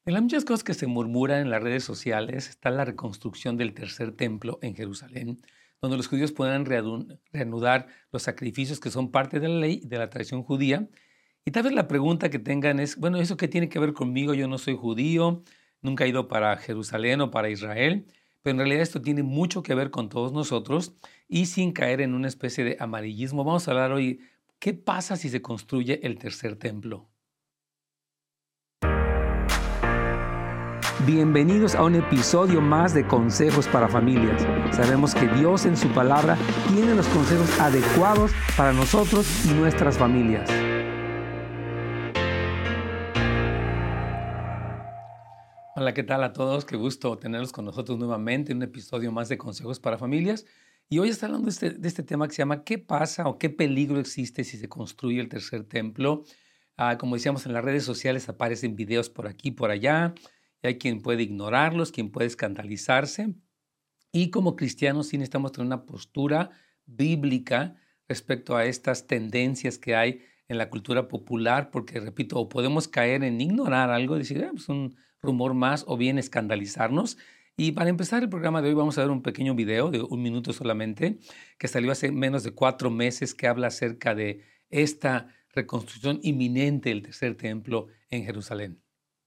En las muchas cosas que se murmuran en las redes sociales está la reconstrucción del tercer templo en Jerusalén, donde los judíos puedan reanudar los sacrificios que son parte de la ley y de la tradición judía. Y tal vez la pregunta que tengan es, bueno, ¿eso qué tiene que ver conmigo? Yo no soy judío, nunca he ido para Jerusalén o para Israel, pero en realidad esto tiene mucho que ver con todos nosotros y sin caer en una especie de amarillismo. Vamos a hablar hoy, ¿qué pasa si se construye el tercer templo? Bienvenidos a un episodio más de Consejos para Familias. Sabemos que Dios en su palabra tiene los consejos adecuados para nosotros y nuestras familias. Hola, ¿qué tal a todos? Qué gusto tenerlos con nosotros nuevamente en un episodio más de Consejos para Familias. Y hoy está hablando de este tema que se llama ¿qué pasa o qué peligro existe si se construye el tercer templo? Como decíamos, en las redes sociales aparecen videos por aquí, por allá. Y hay quien puede ignorarlos, quien puede escandalizarse. Y como cristianos sí necesitamos tener una postura bíblica respecto a estas tendencias que hay en la cultura popular, porque, repito, o podemos caer en ignorar algo, decir, pues un rumor más, o bien escandalizarnos. Y para empezar el programa de hoy vamos a ver un pequeño video de 1 minuto solamente, que salió hace menos de 4 meses, que habla acerca de esta reconstrucción inminente del tercer templo en Jerusalén.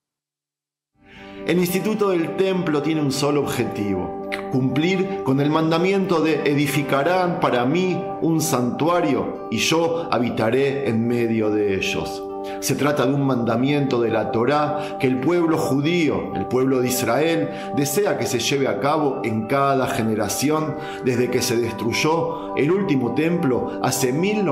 El Instituto del Templo tiene un solo objetivo: cumplir con el mandamiento de edificarán para mí un santuario y yo habitaré en medio de ellos. Se trata de un mandamiento de la Torá que el pueblo judío, el pueblo de Israel, desea que se lleve a cabo en cada generación desde que se destruyó el último templo hace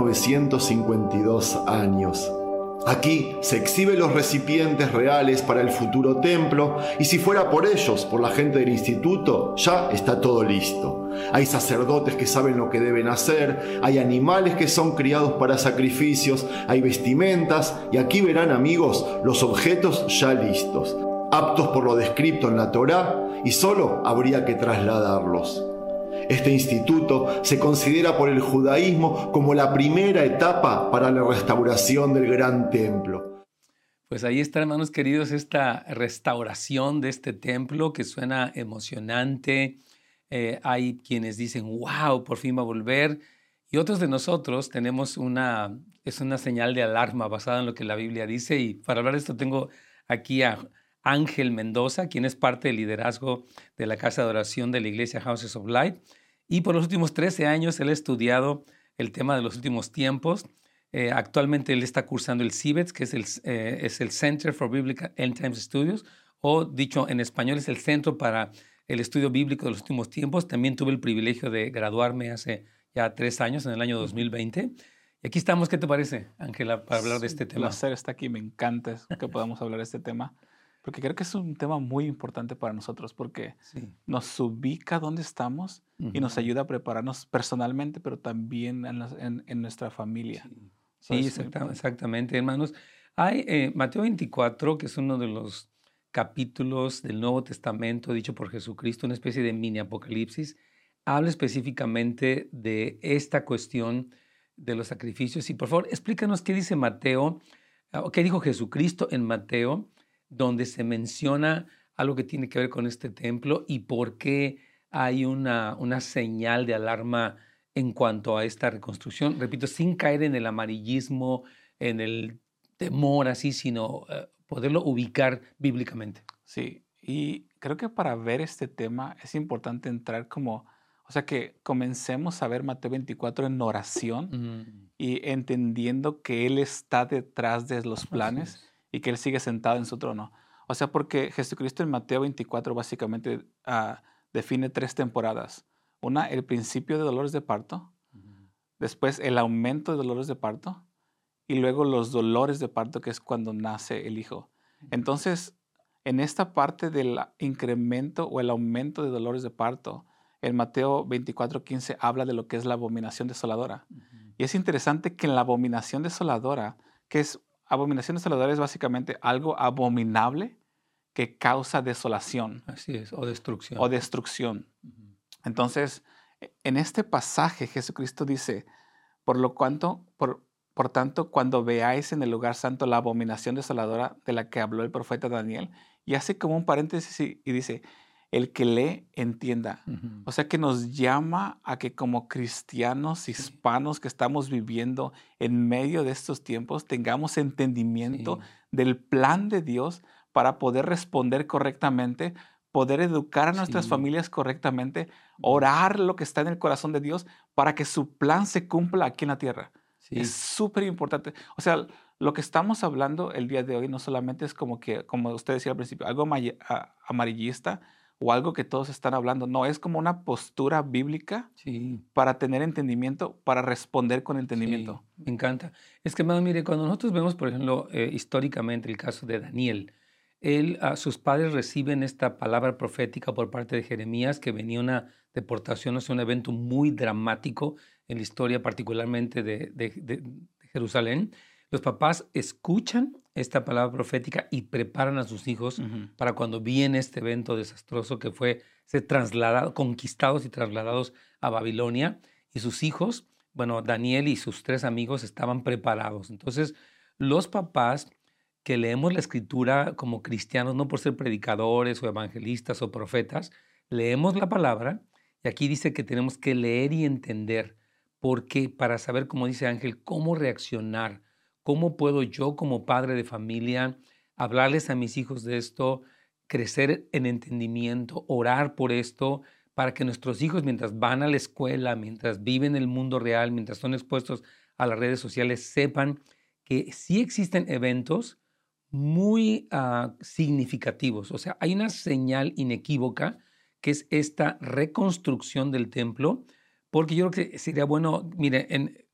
1952 años. Aquí se exhiben los recipientes reales para el futuro templo y si fuera por ellos, por la gente del instituto, ya está todo listo. Hay sacerdotes que saben lo que deben hacer, hay animales que son criados para sacrificios, hay vestimentas y aquí verán, amigos, los objetos ya listos, aptos por lo descrito en la Torá, y solo habría que trasladarlos. Este instituto se considera por el judaísmo como la primera etapa para la restauración del gran templo. Pues ahí está, hermanos queridos, esta restauración de este templo que suena emocionante. Hay quienes dicen, wow, por fin va a volver. Y otros de nosotros tenemos es una señal de alarma basada en lo que la Biblia dice. Y para hablar de esto tengo aquí a Ángel Mendoza, quien es parte del liderazgo de la casa de oración de la iglesia Houses of Light. Y por los últimos 13 años él ha estudiado el tema de los últimos tiempos. Actualmente él está cursando el CIBETS, que es el Center for Biblical End Times Studies, o dicho en español es el Centro para el Estudio Bíblico de los Últimos Tiempos. También tuve el privilegio de graduarme hace ya 3 años, en el año 2020. Y aquí estamos, ¿qué te parece, Ángela, para hablar de este tema? Un placer estar aquí, me encanta que podamos hablar de este tema, porque creo que es un tema muy importante para nosotros, porque Sí. nos ubica donde estamos y nos ayuda a prepararnos personalmente, pero también en nuestra familia. Sí, exactamente, hermanos. Hay Mateo 24, que es uno de los capítulos del Nuevo Testamento dicho por Jesucristo, una especie de mini apocalipsis, habla específicamente de esta cuestión de los sacrificios. Y por favor, explícanos qué dice Mateo, o qué dijo Jesucristo en Mateo, donde se menciona algo que tiene que ver con este templo y por qué hay una señal de alarma en cuanto a esta reconstrucción. Repito, sin caer en el amarillismo, en el temor así, sino poderlo ubicar bíblicamente. Sí, y creo que para ver este tema es importante entrar o sea, que comencemos a ver Mateo 24 en oración y entendiendo que Él está detrás de los planes y que Él sigue sentado en su trono. O sea, porque Jesucristo en Mateo 24 básicamente define 3 temporadas. Una, el principio de dolores de parto, después el aumento de dolores de parto y luego los dolores de parto, que es cuando nace el hijo. Entonces, en esta parte del incremento o el aumento de dolores de parto, en Mateo 24:15 habla de lo que es la abominación desoladora. Y es interesante que en la abominación desoladora, abominación desoladora es básicamente algo abominable que causa desolación. Así es, o destrucción. O destrucción. Entonces, en este pasaje Jesucristo dice, por por tanto, cuando veáis en el lugar santo la abominación desoladora de la que habló el profeta Daniel, y hace como un paréntesis y dice, el que lee, entienda. Ujú. O sea que nos llama a que como cristianos Sí, hispanos que estamos viviendo en medio de estos tiempos, tengamos entendimiento sí, del plan de Dios para poder responder correctamente, poder educar a nuestras sí. familias correctamente, Mm. orar lo que está en el corazón de Dios para que su plan se cumpla aquí en la tierra. Es Sí, súper importante. O sea, lo que estamos hablando el día de hoy no solamente es como que, como usted decía al principio, algo amarillista o algo que todos están hablando. No, es como una postura bíblica sí. para tener entendimiento, para responder con Sí, entendimiento. me encanta. Es que, hermano, mire, cuando nosotros vemos, por ejemplo, históricamente el caso de Daniel, sus padres reciben esta palabra profética por parte de Jeremías, que venía una deportación, o sea, un evento muy dramático en la historia, particularmente de Jerusalén. Los papás escuchan esta palabra profética y preparan a sus hijos Ujú. para cuando viene este evento desastroso que fue ser trasladado, conquistados y trasladados a Babilonia, y sus hijos, bueno, Daniel y sus 3 amigos estaban preparados. Entonces, los papás que leemos la escritura como cristianos, no por ser predicadores o evangelistas o profetas, leemos la palabra y aquí dice que tenemos que leer y entender, porque para saber, como dice Ángel, cómo reaccionar, cómo puedo yo como padre de familia hablarles a mis hijos de esto, crecer en entendimiento, orar por esto, para que nuestros hijos, mientras van a la escuela, mientras viven el mundo real, mientras son expuestos a las redes sociales, sepan que sí existen eventos muy significativos. O sea, hay una señal inequívoca que es esta reconstrucción del templo, porque yo creo que sería bueno, mire,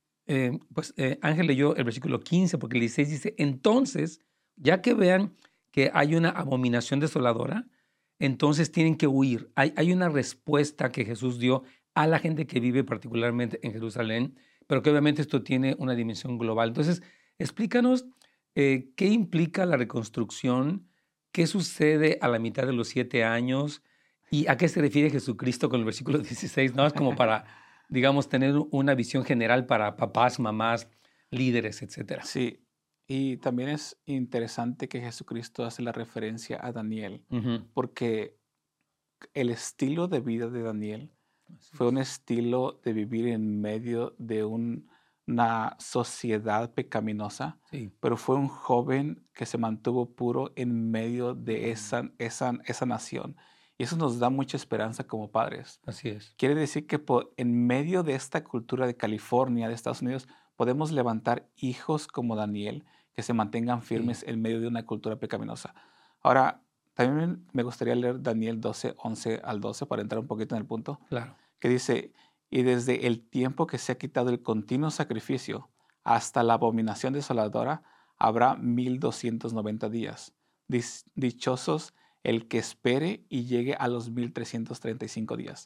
Ángel leyó el versículo 15, porque el 16 dice, entonces, ya que vean que hay una abominación desoladora, entonces tienen que huir. Hay una respuesta que Jesús dio a la gente que vive particularmente en Jerusalén, pero que obviamente esto tiene una dimensión global. Entonces, explícanos qué implica la reconstrucción, qué sucede a la mitad de los 7 años y a qué se refiere Jesucristo con el versículo 16, ¿no? Es como para, digamos, tener una visión general para papás, mamás, líderes, etcétera. Sí, y también es interesante que Jesucristo hace la referencia a Daniel, Ujú. porque el estilo de vida de Daniel Así fue un es. estilo de vivir en medio de una sociedad pecaminosa, Sí. pero fue un joven que se mantuvo puro en medio de Mm. esa nación. Y eso nos da mucha esperanza como padres. Así es. Quiere decir que en medio de esta cultura de California, de Estados Unidos, podemos levantar hijos como Daniel que se mantengan Sí, firmes en medio de una cultura pecaminosa. Ahora, también me gustaría leer Daniel 12, 11 al 12 para entrar un poquito en el punto, claro. que dice, y desde el tiempo que se ha quitado el continuo sacrificio hasta la abominación desoladora, habrá 1290 días. Dichosos el que espere y llegue a los 1335 días.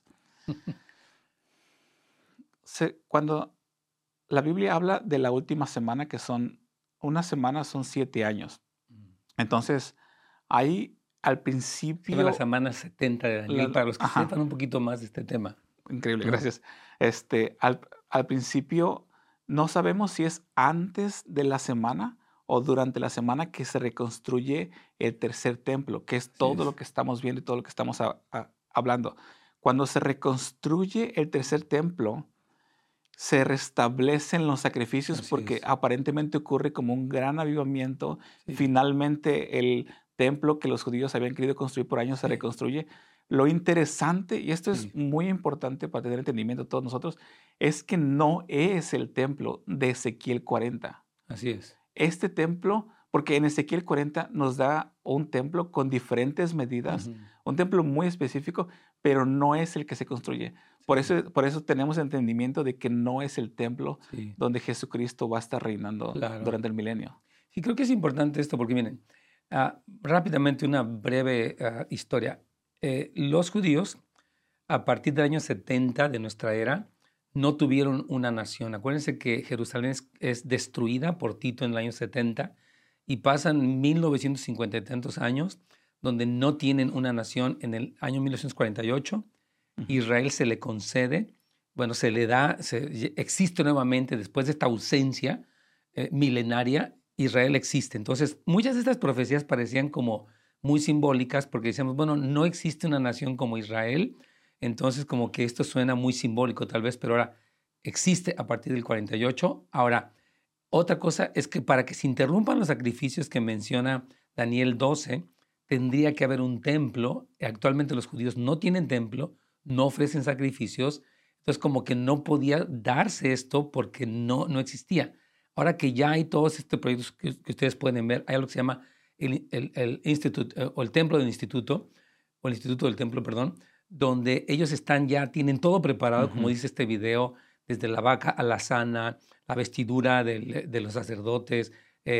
Cuando la Biblia habla de la última semana, que una semana son 7 años. Mm. Entonces, ahí al Se llama la principio, semana 70 de Daniel, para los que ajá, sepan un poquito más de este tema. increíble, Ujú. gracias. Al principio no sabemos si es antes de la semana o durante la semana que se reconstruye el tercer templo, que es Así todo lo es. que estamos viendo y todo lo que estamos hablando. Cuando se reconstruye el tercer templo, se restablecen los sacrificios Así porque es. aparentemente ocurre como un gran avivamiento. Sí, Finalmente el templo que los judíos habían querido construir por años se sí, reconstruye. Lo interesante, y esto es sí. muy importante para tener entendimiento de todos nosotros, es que no es el templo de Ezequiel 40. Así es. Este templo, porque en Ezequiel 40 nos da un templo con diferentes medidas, Ujú. un templo muy específico, pero no es el que se construye. Sí, Por eso tenemos entendimiento de que no es el templo sí, donde Jesucristo va a estar reinando claro. durante el milenio. Sí, creo que es importante esto porque, miren, rápidamente una breve historia. Los judíos, a partir del año 70 de nuestra era, no tuvieron una nación. Acuérdense que Jerusalén es destruida por Tito en el año 70 y pasan 1950 y tantos años donde no tienen una nación. En el año 1948, Ujú. Israel se le concede, bueno, se le da, existe nuevamente después de esta ausencia milenaria, Israel existe. Entonces, muchas de estas profecías parecían como muy simbólicas porque decíamos, bueno, no existe una nación como Israel, entonces como que esto suena muy simbólico tal vez, pero ahora existe a partir del 48. Ahora, otra cosa es que para que se interrumpan los sacrificios que menciona Daniel 12, tendría que haber un templo. Actualmente los judíos no tienen templo, no ofrecen sacrificios, entonces como que no podía darse esto porque no existía. Ahora que ya hay todos estos proyectos que ustedes pueden ver, hay algo que se llama el instituto, o el templo del instituto, o el instituto del templo, perdón, donde ellos tienen todo preparado, como dice este video, desde la vaca alazana, la vestidura de los sacerdotes,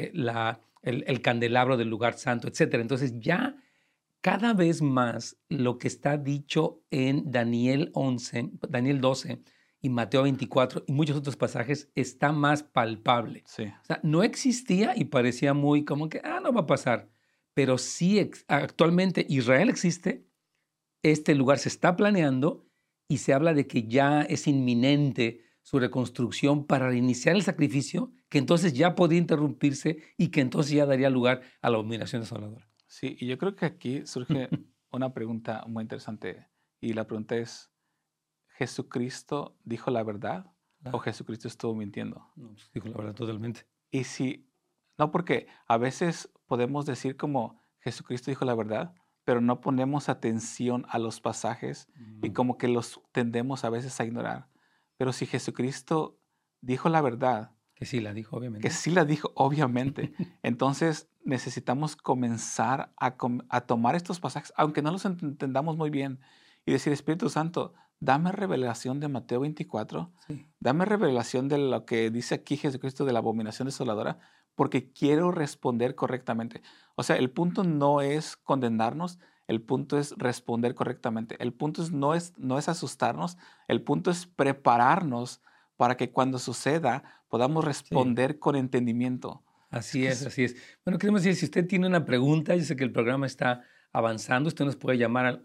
el candelabro del lugar santo, etc. Entonces ya cada vez más lo que está dicho en Daniel 11, Daniel 12 y Mateo 24 y muchos otros pasajes está más palpable. Sí. O sea, no existía y parecía muy como que, no va a pasar. Pero sí, actualmente Israel existe, este lugar se está planeando y se habla de que ya es inminente su reconstrucción para reiniciar el sacrificio, que entonces ya podría interrumpirse y que entonces ya daría lugar a la abominación desoladora. Sí, y yo creo que aquí surge una pregunta muy interesante, y la pregunta es, ¿Jesucristo dijo la verdad o Jesucristo estuvo mintiendo? No, pues dijo la verdad totalmente. Y si, no, porque a veces podemos decir como Jesucristo dijo la verdad, pero no ponemos atención a los pasajes y como que los tendemos a veces a ignorar. Pero si Jesucristo dijo la verdad, que sí la dijo, obviamente. que sí la dijo, obviamente, entonces necesitamos comenzar a tomar estos pasajes, aunque no los entendamos muy bien, y decir, Espíritu Santo, dame revelación de Mateo 24, Sí. dame revelación de lo que dice aquí Jesucristo de la abominación desoladora, porque quiero responder correctamente. O sea, el punto no es condenarnos, el punto es responder correctamente. El punto no es asustarnos, el punto es prepararnos para que cuando suceda podamos responder con entendimiento. Así es, así es. Bueno, queremos decir, si usted tiene una pregunta, yo sé que el programa está avanzando, usted nos puede llamar al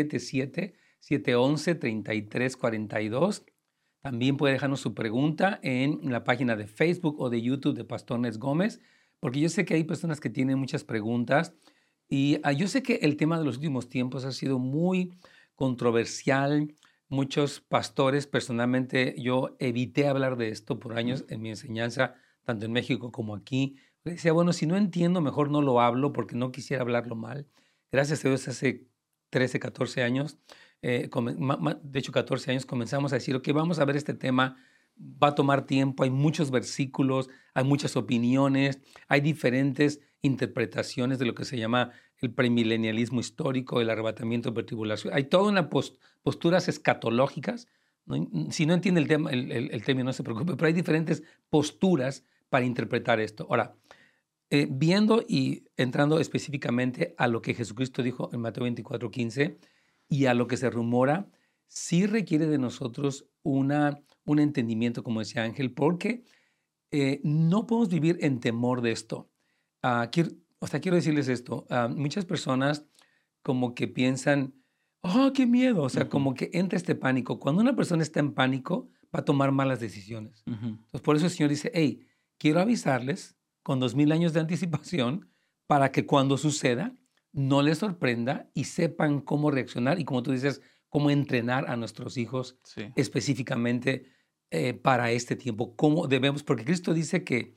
877-711-3342. También puede dejarnos su pregunta en la página de Facebook o de YouTube de Pastor Nes Gómez, porque yo sé que hay personas que tienen muchas preguntas y yo sé que el tema de los últimos tiempos ha sido muy controversial. Muchos pastores, personalmente, yo evité hablar de esto por años en mi enseñanza, tanto en México como aquí. Decía, bueno, si no entiendo, mejor no lo hablo porque no quisiera hablarlo mal. Gracias a Dios, hace 13, 14 años, de hecho 14 años, comenzamos a decir, ok, vamos a ver este tema, va a tomar tiempo, hay muchos versículos, hay muchas opiniones, hay diferentes interpretaciones de lo que se llama el premilenialismo histórico, el arrebatamiento por tribulación. Hay toda una posturas escatológicas. Si no entiende el tema, el término, no se preocupe, pero hay diferentes posturas para interpretar esto. Ahora, viendo y entrando específicamente a lo que Jesucristo dijo en Mateo 24:15 y a lo que se rumora, sí requiere de nosotros un entendimiento, como decía Ángel, porque no podemos vivir en temor de esto. Quiero decirles esto. Muchas personas como que piensan, ¡oh, qué miedo! O sea, como que entra este pánico. Cuando una persona está en pánico, va a tomar malas decisiones. Entonces, por eso el Señor dice, hey, quiero avisarles con 2000 años de anticipación para que cuando suceda no les sorprenda y sepan cómo reaccionar y, como tú dices, cómo entrenar a nuestros hijos específicamente para este tiempo. ¿Cómo debemos? Porque Cristo dice que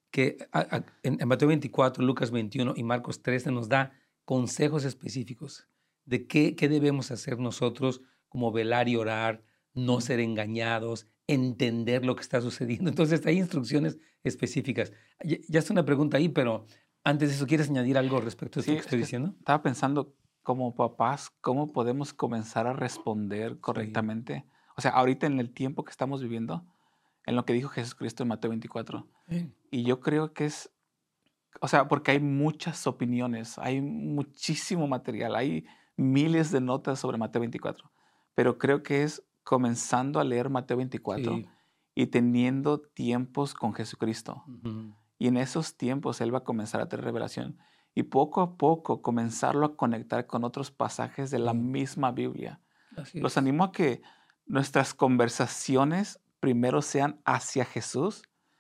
en Mateo 24, Lucas 21 y Marcos 13 nos da consejos específicos de qué debemos hacer nosotros, como velar y orar, no ser engañados, entender lo que está sucediendo. Entonces hay instrucciones específicas. Ya es una pregunta ahí, pero antes de eso, ¿quieres añadir algo respecto a esto que estoy diciendo? Estaba pensando, como papás, ¿cómo podemos comenzar a responder correctamente? O sea, ahorita en el tiempo que estamos viviendo, en lo que dijo Jesucristo en Mateo 24. Y yo creo que es, o sea, porque hay muchas opiniones, hay muchísimo material, hay miles de notas sobre Mateo 24, pero creo que es comenzando a leer Mateo 24 y teniendo tiempos con Jesucristo. Y en esos tiempos Él va a comenzar a tener revelación y poco a poco comenzarlo a conectar con otros pasajes de la misma Biblia. Los animo a que nuestras conversaciones primero sean hacia Jesús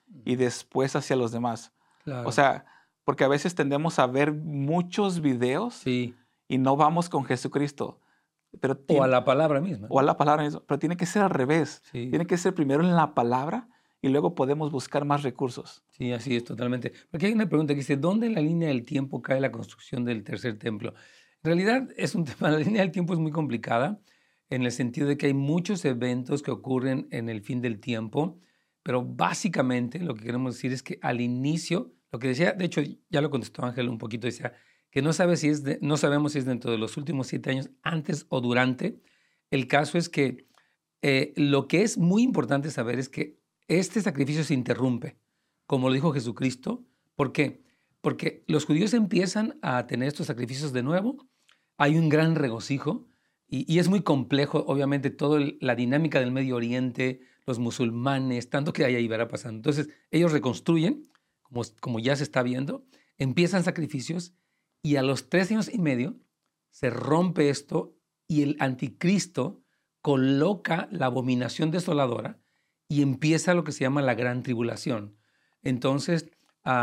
y después hacia los demás. O Claro. sea, porque a veces tendemos a ver muchos videos Sí. y no vamos con Jesucristo. Pero O a la palabra misma, o a ¿no? la palabra misma, pero tiene que ser al revés. Sí. Tiene que ser primero en la palabra y luego podemos buscar más recursos. Sí, así es, totalmente. Porque hay una pregunta que dice, ¿dónde en la línea del tiempo cae la construcción del tercer templo? En realidad es un tema, la línea del tiempo es muy complicada en el sentido de que hay muchos eventos que ocurren en el fin del tiempo, pero básicamente lo que queremos decir es que al inicio, lo que decía, de hecho ya lo contestó Ángel un poquito, decía que no sabemos si es dentro de los últimos 7 años, antes o durante. El caso es que lo que es muy importante saber es que este sacrificio se interrumpe, como lo dijo Jesucristo. ¿Por qué? Porque los judíos empiezan a tener estos sacrificios de nuevo, hay un gran regocijo y es muy complejo, obviamente, toda la dinámica del Medio Oriente, los musulmanes, tanto que hay ahí verá pasando. Entonces, ellos reconstruyen, como ya se está viendo, empiezan sacrificios y a los 3 años y medio se rompe esto y el anticristo coloca la abominación desoladora y empieza lo que se llama la gran tribulación. Entonces,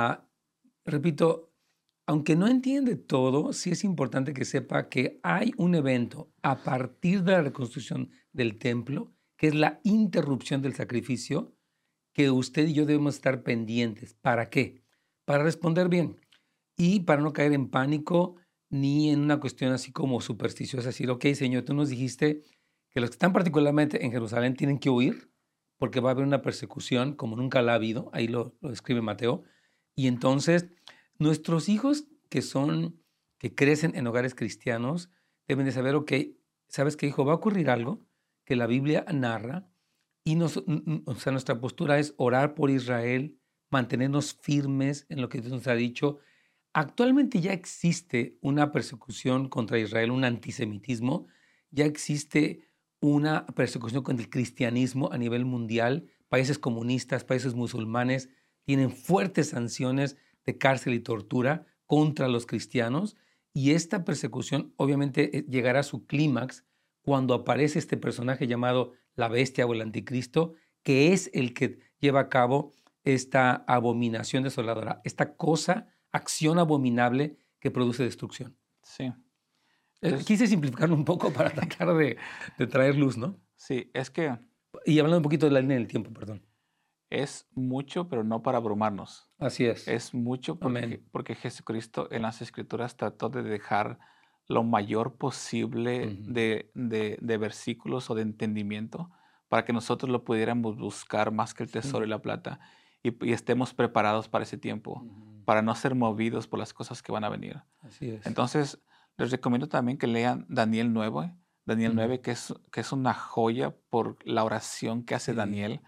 repito, aunque no entiende todo, sí es importante que sepa que hay un evento a partir de la reconstrucción del templo, que es la interrupción del sacrificio, que usted y yo debemos estar pendientes. ¿Para qué? Para responder bien y para no caer en pánico ni en una cuestión así como supersticiosa, decir, ok, Señor, tú nos dijiste que los que están particularmente en Jerusalén tienen que huir porque va a haber una persecución como nunca la ha habido, ahí lo describe Mateo, y entonces nuestros hijos que crecen en hogares cristianos deben de saber, ok, ¿sabes qué, hijo? Va a ocurrir algo que la Biblia narra y o sea, nuestra postura es orar por Israel, mantenernos firmes en lo que Dios nos ha dicho. Actualmente ya existe una persecución contra Israel, un antisemitismo, ya existe una persecución contra el cristianismo a nivel mundial. Países comunistas, países musulmanes tienen fuertes sanciones de cárcel y tortura contra los cristianos y esta persecución obviamente llegará a su clímax cuando aparece este personaje llamado la bestia o el anticristo, que es el que lleva a cabo esta abominación desoladora, esta acción abominable que produce destrucción. Sí. Quise simplificarlo un poco para tratar de traer luz, ¿no? Sí, es que Y hablando un poquito de la línea del tiempo, perdón. es mucho, pero no para abrumarnos. Así es. Es mucho Amén. porque Jesucristo en las Escrituras trató de dejar lo mayor posible Ujú. de versículos o de entendimiento para que nosotros lo pudiéramos buscar más que el tesoro y Sí. la plata y estemos preparados para ese tiempo, Ujú. para no ser movidos por las cosas que van a venir. Así es. Entonces, les recomiendo también que lean Daniel 9, Daniel Ujú. 9, que es una joya por la oración que hace Sí. Daniel,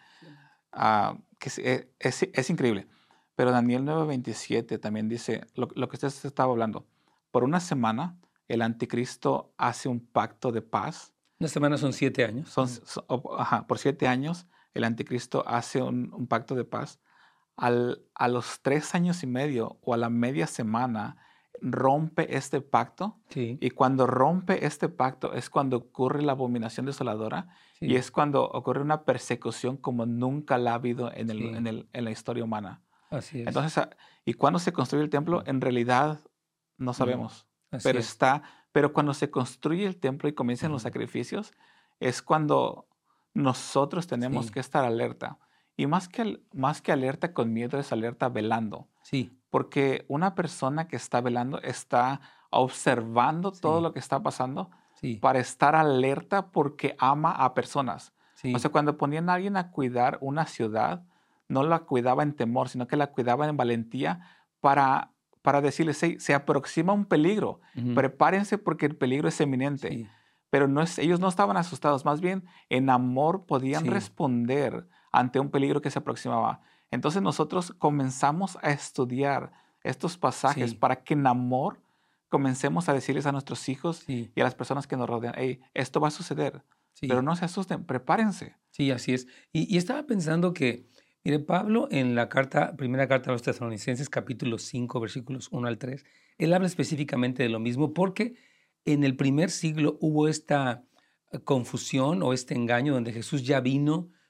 es increíble. Pero Daniel 9:27 también dice lo que usted estaba hablando. Por una semana, el anticristo hace un pacto de paz. Una semana son 7 años. Por 7 años, el anticristo hace un pacto de paz. A los 3 años y medio o a la media semana, rompe este pacto. Sí. Y cuando rompe este pacto es cuando ocurre la abominación desoladora y Sí. es cuando ocurre una persecución como nunca la ha habido en Sí. en la historia humana. Así es. Entonces, ¿y cuándo se construye el templo? En realidad no sabemos, Así es. pero cuando se construye el templo y comienzan los Ujú. sacrificios, es cuando nosotros tenemos Sí. que estar alerta. Y más que alerta con miedo, es alerta velando. Sí. Porque una persona que está velando está observando todo Sí. lo que está pasando Sí. para estar alerta porque ama a personas. Sí. O sea, cuando ponían a alguien a cuidar una ciudad, no la cuidaba en temor, sino que la cuidaba en valentía para decirles, "Hey, se aproxima un peligro, Ujú. prepárense porque el peligro es eminente". Sí. Pero ellos no estaban asustados, más bien en amor podían Sí. responder ante un peligro que se aproximaba. Entonces nosotros comenzamos a estudiar estos pasajes Sí. para que en amor comencemos a decirles a nuestros hijos Sí. y a las personas que nos rodean, hey, esto va a suceder, pero Sí. no se asusten, prepárense. Sí, así es. Y estaba pensando que, mire, Pablo en la primera carta a los Tesalonicenses, capítulo 5, versículos 1 al 3, él habla específicamente de lo mismo porque en el primer siglo hubo esta confusión o este engaño donde Jesús ya vino,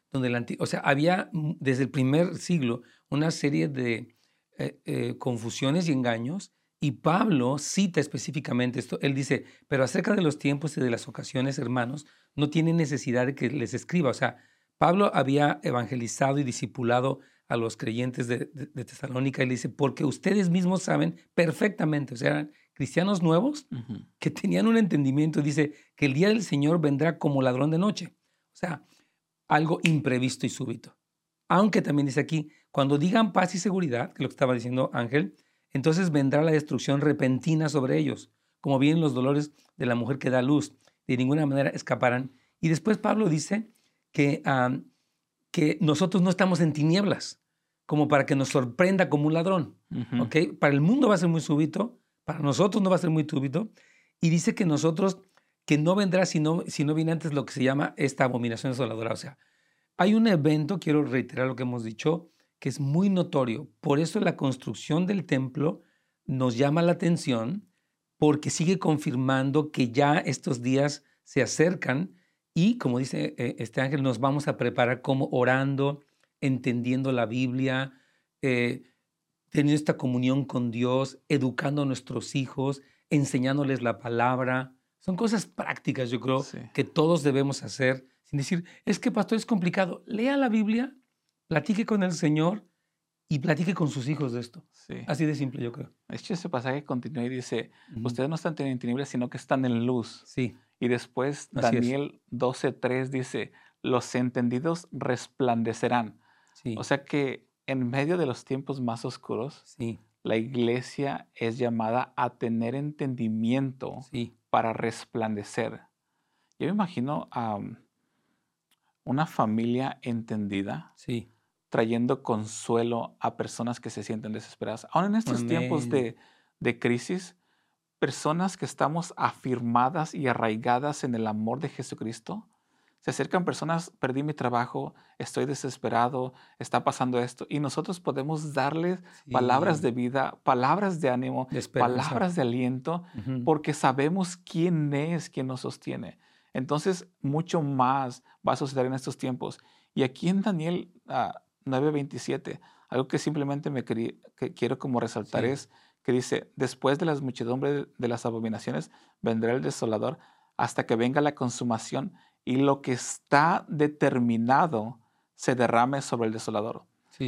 donde o sea, había desde el primer siglo una serie de confusiones y engaños, y Pablo cita específicamente esto. Él dice, pero acerca de los tiempos y de las ocasiones, hermanos, no tiene necesidad de que les escriba. O sea, Pablo había evangelizado y discipulado a los creyentes de Tesalónica, y le dice, porque ustedes mismos saben perfectamente, o sea, eran cristianos nuevos que tenían un entendimiento. Dice que el día del Señor vendrá como ladrón de noche. O sea, algo imprevisto y súbito. Aunque también dice aquí, cuando digan paz y seguridad, que es lo que estaba diciendo Ángel, entonces vendrá la destrucción repentina sobre ellos, como vienen los dolores de la mujer que da luz. De ninguna manera escaparán. Y después Pablo dice que nosotros no estamos en tinieblas, como para que nos sorprenda como un ladrón. ¿Okay? Para el mundo va a ser muy súbito, para nosotros no va a ser muy súbito. Y dice que nosotros, que no vendrá si no viene antes lo que se llama esta abominación desoladora. O sea, hay un evento, quiero reiterar lo que hemos dicho, que es muy notorio. Por eso la construcción del templo nos llama la atención, porque sigue confirmando que ya estos días se acercan y, como dice este ángel, nos vamos a preparar como orando, entendiendo la Biblia, teniendo esta comunión con Dios, educando a nuestros hijos, enseñándoles la palabra. Son cosas prácticas, yo creo, que todos debemos hacer, sin decir, es que pastor es complicado. Lea la Biblia, platique con el Señor y platique con sus hijos de esto. Así de simple, yo creo. De hecho, ese pasaje continúa y dice, ustedes no están en tinieblas, sino que están en luz. Sí. Y después Daniel 12:3 dice, los entendidos resplandecerán. Sí. O sea que en medio de los tiempos más oscuros, la iglesia es llamada a tener entendimiento para resplandecer. Yo me imagino a una familia entendida trayendo consuelo a personas que se sienten desesperadas. Aún en estos tiempos de crisis, personas que estamos afirmadas y arraigadas en el amor de Jesucristo, se acercan personas, perdí mi trabajo, estoy desesperado, está pasando esto, y nosotros podemos darles palabras de vida, palabras de ánimo, palabras de aliento, porque sabemos quién es quien nos sostiene. Entonces, mucho más va a suceder en estos tiempos. Y aquí en Daniel 9:27, algo que simplemente que quiero como resaltar es que dice, después de las muchedumbres de las abominaciones, vendrá el desolador hasta que venga la consumación y lo que está determinado se derrame sobre el desolador.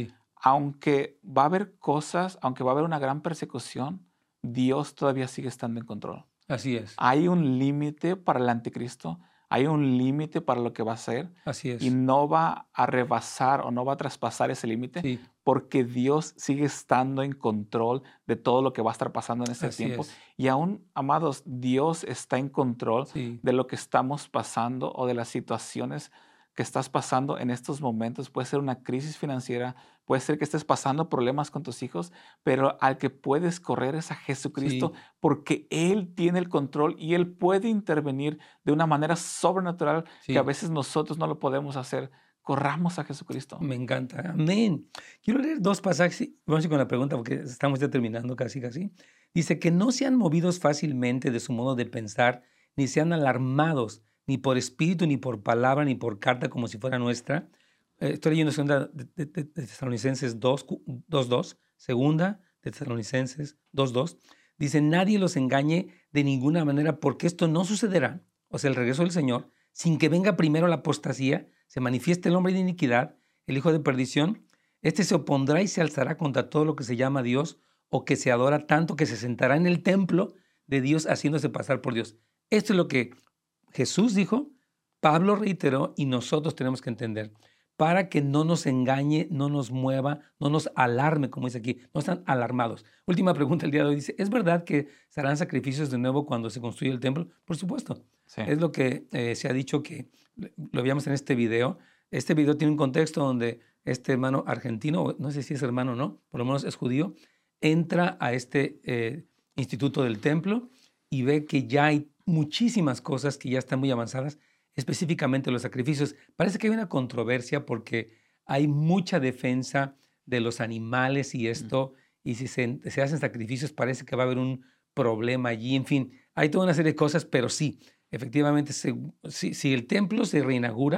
Aunque va a haber cosas, aunque va a haber una gran persecución, Dios todavía sigue estando en control. Así es. Hay un límite para el anticristo, hay un límite para lo que va a ser. Así es. Y no va a rebasar o no va a traspasar ese límite porque Dios sigue estando en control de todo lo que va a estar pasando en este tiempo. Y aún, amados, Dios está en control de lo que estamos pasando o de las situaciones que estás pasando en estos momentos. Puede ser una crisis financiera, puede ser que estés pasando problemas con tus hijos, pero al que puedes correr es a Jesucristo porque Él tiene el control y Él puede intervenir de una manera sobrenatural que a veces nosotros no lo podemos hacer. Corramos a Jesucristo. Me encanta. Amén. Quiero leer dos pasajes. Vamos a ir con la pregunta porque estamos ya terminando casi. Dice que no sean movidos fácilmente de su modo de pensar, ni sean alarmados, ni por espíritu, ni por palabra, ni por carta como si fuera nuestra. Estoy leyendo segunda de Tesalonicenses 2:2, segunda de Tesalonicenses 2:2. Dice, nadie los engañe de ninguna manera porque esto no sucederá, o sea, el regreso del Señor, sin que venga primero la apostasía, se manifieste el hombre de iniquidad, el hijo de perdición. Este se opondrá y se alzará contra todo lo que se llama Dios o que se adora tanto que se sentará en el templo de Dios haciéndose pasar por Dios. Esto es lo que Jesús dijo, Pablo reiteró y nosotros tenemos que entender para que no nos engañe, no nos mueva, no nos alarme, como dice aquí, no están alarmados. Última pregunta el día de hoy dice, ¿es verdad que se harán sacrificios de nuevo cuando se construye el templo? Por supuesto. Es lo que se ha dicho, que lo veíamos en este video. Este video tiene un contexto donde este hermano argentino, no sé si es hermano o no, por lo menos es judío, entra a este instituto del templo y ve que ya hay muchísimas cosas que ya están muy avanzadas, específicamente los sacrificios. Parece que hay una controversia porque hay mucha defensa de los animales y esto, y si se hacen sacrificios parece que va a haber un problema allí. En fin, hay toda una serie de cosas, pero sí, efectivamente, si el templo se reinaugura,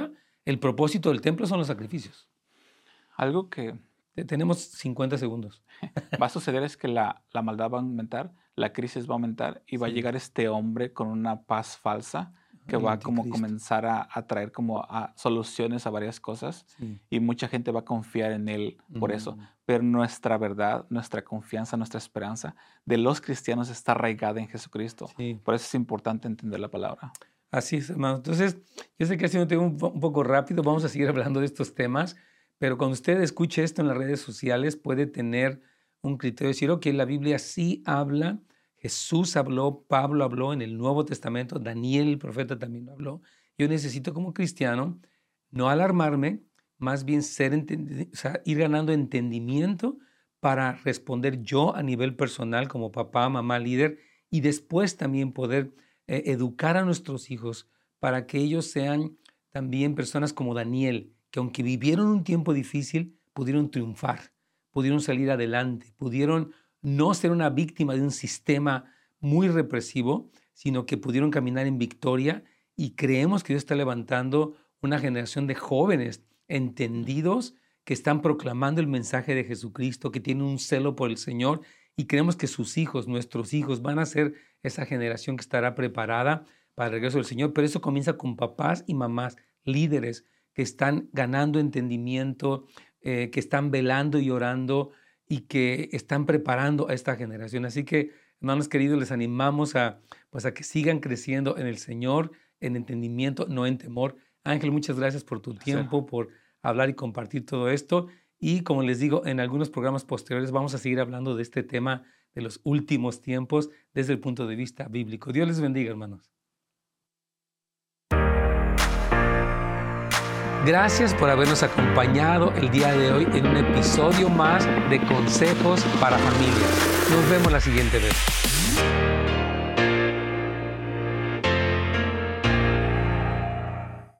El propósito del templo son los sacrificios. Algo que Tenemos 50 segundos. va a suceder es que la maldad va a aumentar, la crisis va a aumentar y va a Sí. llegar este hombre con una paz falsa que El va a como anticristo. comenzar a traer como a soluciones a varias cosas Sí. y mucha gente va a confiar en él por eso. Mm. Pero nuestra verdad, nuestra confianza, nuestra esperanza de los cristianos está arraigada en Jesucristo. Sí. Por eso es importante entender la palabra. Así es, hermano. Entonces, yo sé que ha sido un tema un poco rápido, vamos a seguir hablando de estos temas, pero cuando usted escuche esto en las redes sociales puede tener un criterio de decir, ok, la Biblia sí habla, Jesús habló, Pablo habló en el Nuevo Testamento, Daniel, el profeta, también lo habló. Yo necesito como cristiano no alarmarme, más bien ir ganando entendimiento para responder yo a nivel personal como papá, mamá, líder, y después también poder educar a nuestros hijos para que ellos sean también personas como Daniel, que aunque vivieron un tiempo difícil, pudieron triunfar, pudieron salir adelante, pudieron no ser una víctima de un sistema muy represivo, sino que pudieron caminar en victoria, y creemos que Dios está levantando una generación de jóvenes entendidos que están proclamando el mensaje de Jesucristo, que tienen un celo por el Señor, y creemos que sus hijos, nuestros hijos, van a ser esa generación que estará preparada para el regreso del Señor. Pero eso comienza con papás y mamás, líderes que están ganando entendimiento, que están velando y orando y que están preparando a esta generación. Así que, hermanos queridos, les animamos a que sigan creciendo en el Señor, en entendimiento, no en temor. Ángel, muchas gracias por tu tiempo, por hablar y compartir todo esto. Y como les digo, en algunos programas posteriores vamos a seguir hablando de este tema de los últimos tiempos desde el punto de vista bíblico. Dios les bendiga, hermanos. Gracias por habernos acompañado el día de hoy en un episodio más de Consejos para Familias. Nos vemos la siguiente vez.